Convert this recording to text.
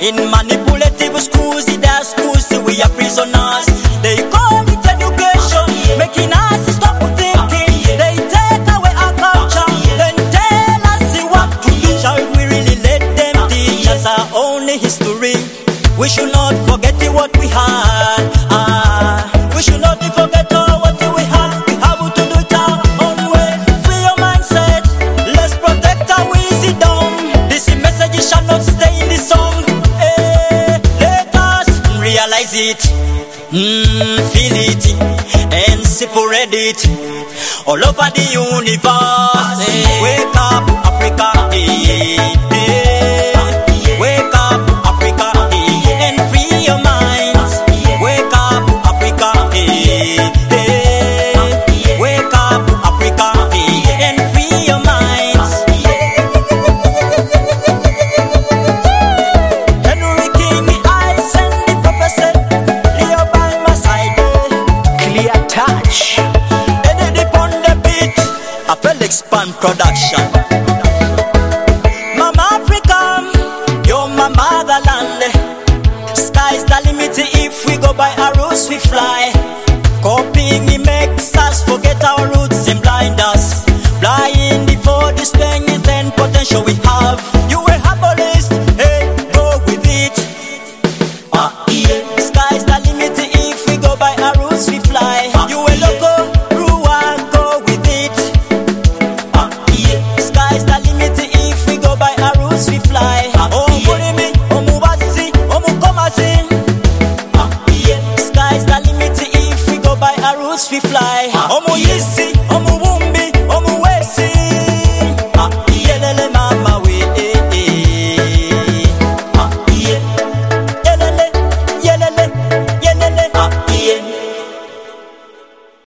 In manipulative schools, in their schools, we are prisoners. They call it education, making us stop thinking. They take away our culture, then tell us what to do. Shall we really let them teach us our own history? We should not forget what we had. We should not forget what we had. We have to do it our own way. Free your mindset. Let's protect our wisdom. This message shall not stay in the song. Let us realize it, feel it, and separate it all over the universe. Wake up, Africa. Wake up, Africa, and free your minds. Wake up, Africa. Wake up, Africa, and free your minds. Henry King, I send the prophecy. Leo by my side. Clear touch. Eddie on the beat. A Felix Pan production. Mama Africa, you're my motherland. Sky's the limit if we go by our roots we fly. Copying it makes us forget our roots and blind us. Blind for the strength and potential we have.